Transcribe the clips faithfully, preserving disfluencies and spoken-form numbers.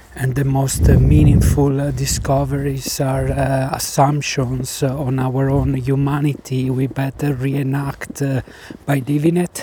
And the most uh, meaningful uh, discoveries are uh, assumptions uh, on our own humanity we better reenact uh, by living it.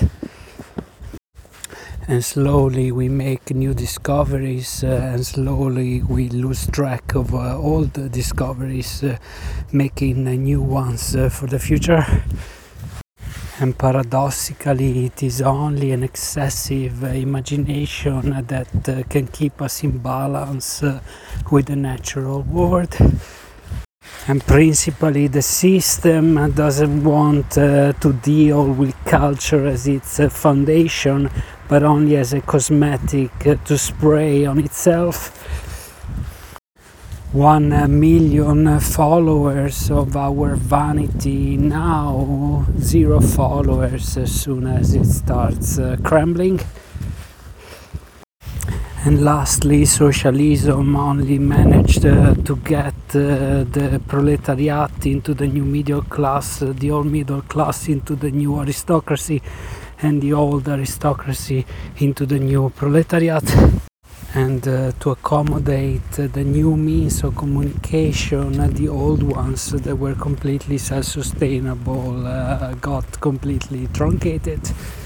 And slowly we make new discoveries, uh, and slowly we lose track of uh, old discoveries, uh, making uh, new ones uh, for the future. And paradoxically, it is only an excessive uh, imagination that uh, can keep us in balance uh, with the natural world. And principally, the system doesn't want uh, to deal with culture as its uh, foundation, but only as a cosmetic uh, to spray on itself. One uh, million followers of our vanity now, zero followers as soon as it starts uh, crumbling. And lastly, socialism only managed uh, to get uh, the proletariat into the new middle class, uh, the old middle class into the new aristocracy, and the old aristocracy into the new proletariat. And uh, to accommodate uh, the new means of communication, uh, the old ones that were completely self-sustainable uh, got completely truncated.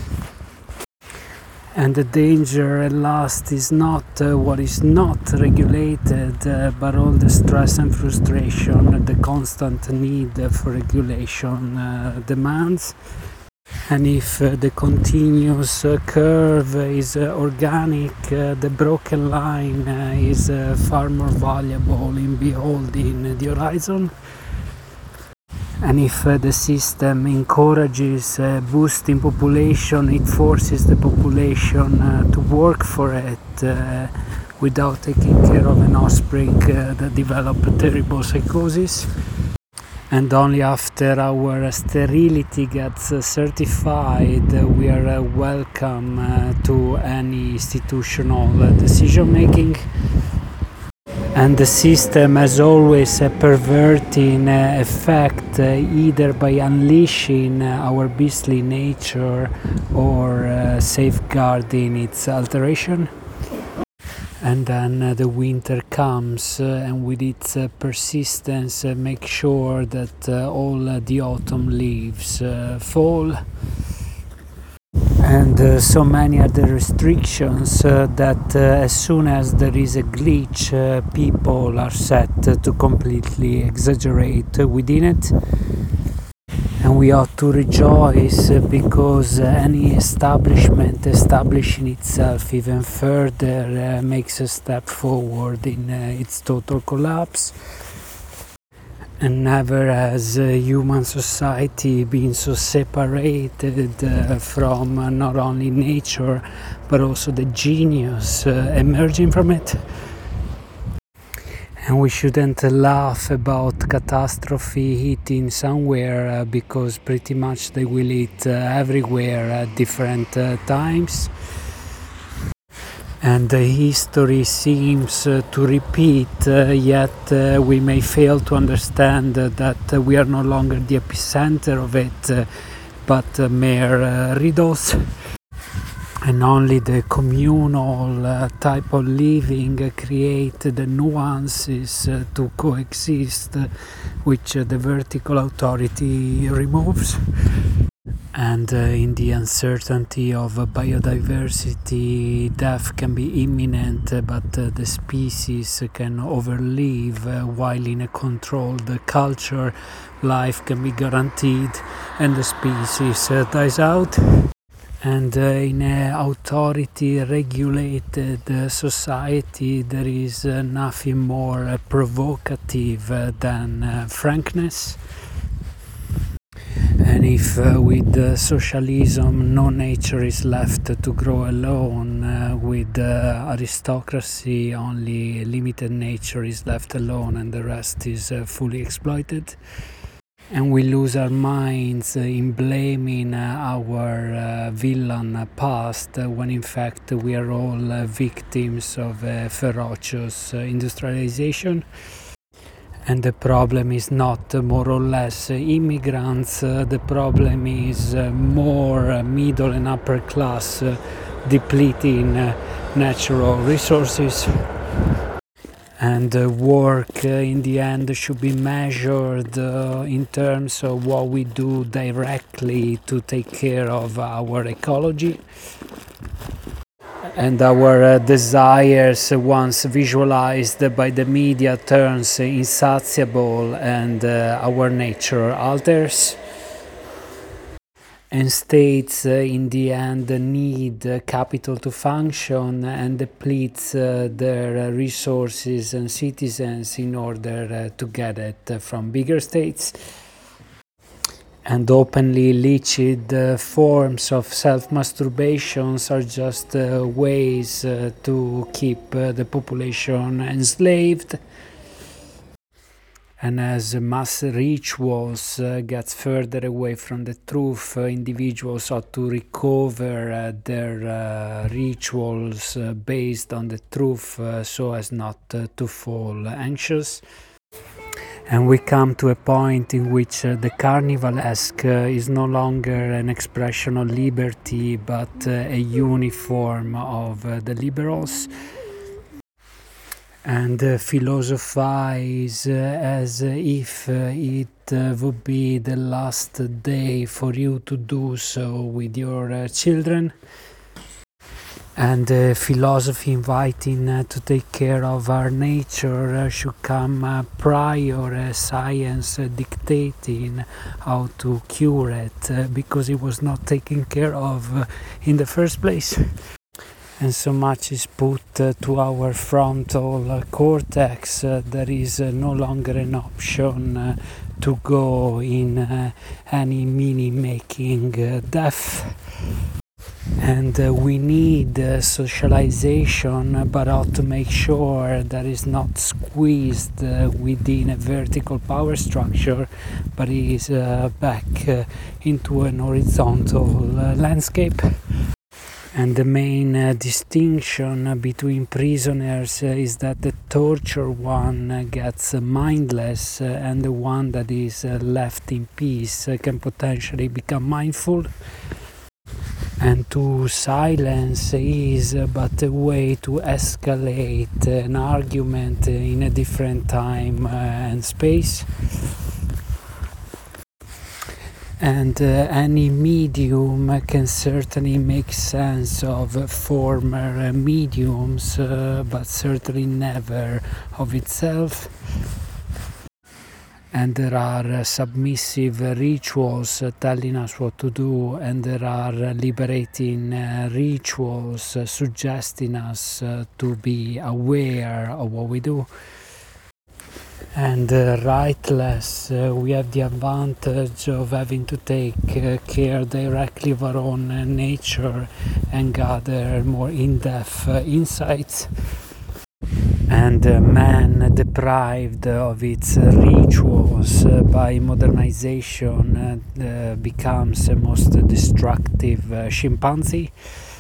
And the danger at last is not uh, what is not regulated, uh, but all the stress and frustration the constant need for regulation uh, demands. And if uh, the continuous uh, curve is uh, organic, uh, the broken line uh, is uh, far more valuable in beholding the horizon. And if uh, the system encourages uh, boosting population, it forces the population uh, to work for it uh, without taking care of an offspring uh, that develop a terrible psychosis. And only after our sterility gets uh, certified, uh, we are uh, welcome uh, to any institutional uh, decision making. And the system has always a perverting uh, effect, uh, either by unleashing uh, our beastly nature or uh, safeguarding its alteration. And then uh, the winter comes, uh, and with its uh, persistence uh, make sure that uh, all uh, the autumn leaves uh, fall. And uh, so many are the restrictions uh, that uh, as soon as there is a glitch, uh, people are set uh, to completely exaggerate uh, within it. And we ought to rejoice uh, because uh, any establishment establishing itself even further uh, makes a step forward in uh, its total collapse. And never has uh, human society been so separated uh, from uh, not only nature but also the genius uh, emerging from it. And we shouldn't laugh about catastrophe hitting somewhere uh, because pretty much they will hit uh, everywhere at different uh, times. And the history seems uh, to repeat, uh, yet uh, we may fail to understand uh, that uh, we are no longer the epicenter of it, uh, but uh, mere uh, riddles. And only the communal uh, type of living uh, create the nuances uh, to coexist, uh, which uh, the vertical authority removes. And uh, in the uncertainty of uh, biodiversity, death can be imminent, uh, but uh, the species can overlive, uh, while in a controlled culture, life can be guaranteed and the species uh, dies out. And uh, in an authority-regulated uh, society, there is uh, nothing more uh, provocative uh, than uh, frankness. And if uh, with uh, socialism no nature is left to grow alone, uh, with uh, aristocracy only limited nature is left alone and the rest is uh, fully exploited. And we lose our minds uh, in blaming uh, our uh, villain past uh, when in fact we are all uh, victims of uh, ferocious uh, industrialization. And the problem is not uh, more or less uh, immigrants, uh, the problem is uh, more uh, middle and upper class uh, depleting uh, natural resources. and uh, work uh, in the end should be measured uh, in terms of what we do directly to take care of our ecology, and our uh, desires, uh, once visualized by the media, turns insatiable, and uh, our nature alters. And states uh, in the end need uh, capital to function, and depletes uh, their uh, resources and citizens in order uh, to get it uh, from bigger states. And openly illicit uh, forms of self-masturbations are just uh, ways uh, to keep uh, the population enslaved. And as mass rituals uh, gets further away from the truth, uh, individuals ought to recover uh, their uh, rituals uh, based on the truth, uh, so as not uh, to fall anxious. And we come to a point in which uh, the carnivalesque uh, is no longer an expression of liberty, but uh, a uniform of uh, the liberals. And uh, philosophize uh, as if uh, it uh, would be the last day for you to do so with your uh, children. And uh, philosophy inviting uh, to take care of our nature uh, should come uh, prior uh, science uh, dictating how to cure it, uh, because it was not taken care of uh, in the first place. And so much is put uh, to our frontal uh, cortex, uh, there is uh, no longer an option uh, to go in uh, any meaning-making uh, depth. And uh, we need uh, socialization, but ought to make sure that it's not squeezed uh, within a vertical power structure, but is uh, back uh, into an horizontal uh, landscape. And the main uh, distinction between prisoners uh, is that the tortured one uh, gets uh, mindless, uh, and the one that is uh, left in peace uh, can potentially become mindful. And to silence is uh, but a way to escalate an argument uh, in a different time uh, and space. And uh, any medium can certainly make sense of former uh, mediums, uh, but certainly never of itself. And there are uh, submissive uh, rituals uh, telling us what to do, and there are uh, liberating uh, rituals uh, suggesting us uh, to be aware of what we do. And uh, rightless, uh, we have the advantage of having to take uh, care directly of our own uh, nature and gather more in-depth uh, insights. And uh, man deprived of its uh, rituals uh, by modernization uh, uh, becomes a most destructive uh, chimpanzee.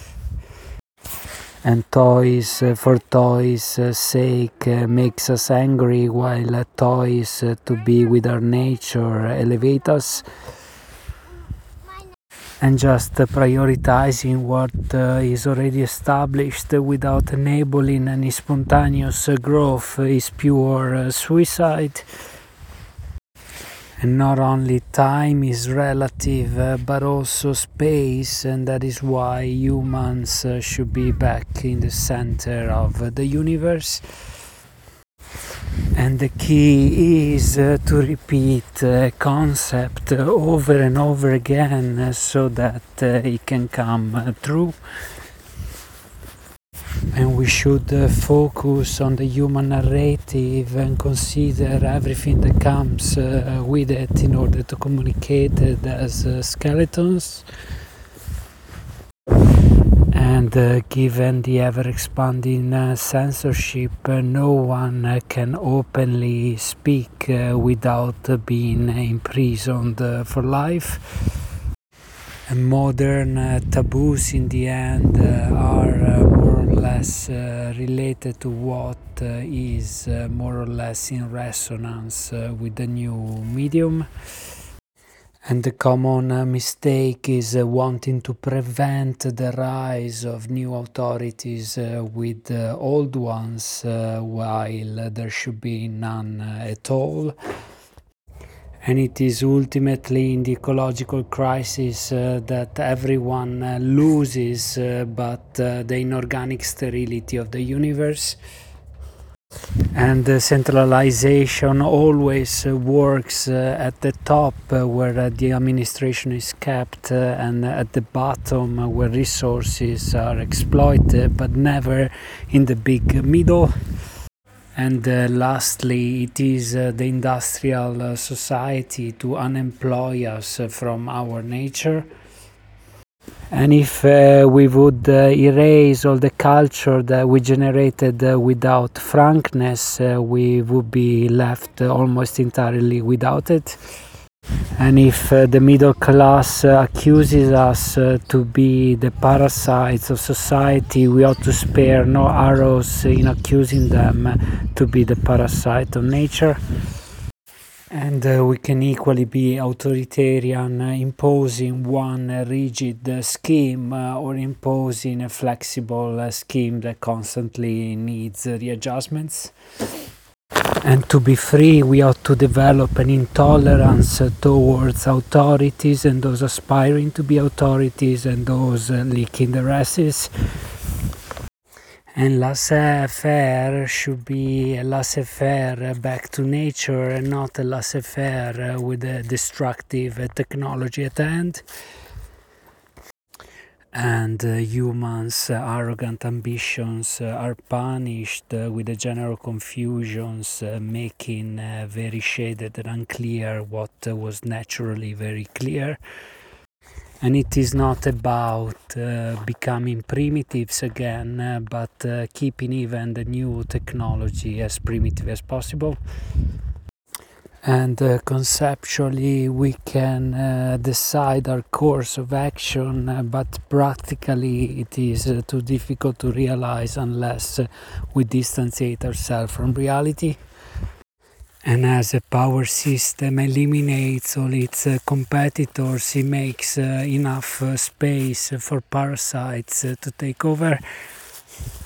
And toys uh, for toys' uh, sake uh, makes us angry, while uh, toys uh, to be with our nature elevate us. And just uh, prioritizing what uh, is already established uh, without enabling any spontaneous uh, growth is pure uh, suicide. And not only time is relative, uh, but also space, and that is why humans uh, should be back in the center of uh, the universe. And the key is uh, to repeat a concept uh, over and over again uh, so that uh, it can come uh, true. And we should uh, focus on the human narrative and consider everything that comes uh, with it in order to communicate it as uh, skeletons. And uh, given the ever-expanding uh, censorship, uh, no one uh, can openly speak uh, without uh, being imprisoned uh, for life. And modern uh, taboos in the end uh, are uh, more or less uh, related to what uh, is uh, more or less in resonance uh, with the new medium. And the common uh, mistake is uh, wanting to prevent the rise of new authorities uh, with uh, old ones, uh, while uh, there should be none uh, at all. And it is ultimately in the ecological crisis uh, that everyone uh, loses, uh, but uh, the inorganic sterility of the universe. And the centralization always uh, works uh, at the top uh, where uh, the administration is kept, uh, and at the bottom uh, where resources are exploited, but never in the big middle. And uh, lastly, it is uh, the industrial uh, society to unemploy us uh, from our nature. And if uh, we would uh, erase all the culture that we generated uh, without frankness, uh, we would be left uh, almost entirely without it. And if uh, the middle class uh, accuses us uh, to be the parasites of society, we ought to spare no arrows in accusing them uh, to be the parasite of nature. And uh, we can equally be authoritarian, uh, imposing one uh, rigid uh, scheme uh, or imposing a flexible uh, scheme that constantly needs uh, readjustments. And to be free, we ought to develop an intolerance uh, towards authorities and those aspiring to be authorities and those uh, leaking their asses. And laissez-faire should be a laissez-faire back to nature and not a laissez-faire with a destructive technology at hand. And uh, humans' uh, arrogant ambitions uh, are punished uh, with the general confusions, uh, making uh, very shaded and unclear what uh, was naturally very clear. And it is not about uh, becoming primitives again, uh, but uh, keeping even the new technology as primitive as possible. And uh, conceptually we can uh, decide our course of action, uh, but practically it is uh, too difficult to realize unless uh, we distanciate ourselves from reality. And as a power system eliminates all its uh, competitors, it makes uh, enough uh, space for parasites uh, to take over.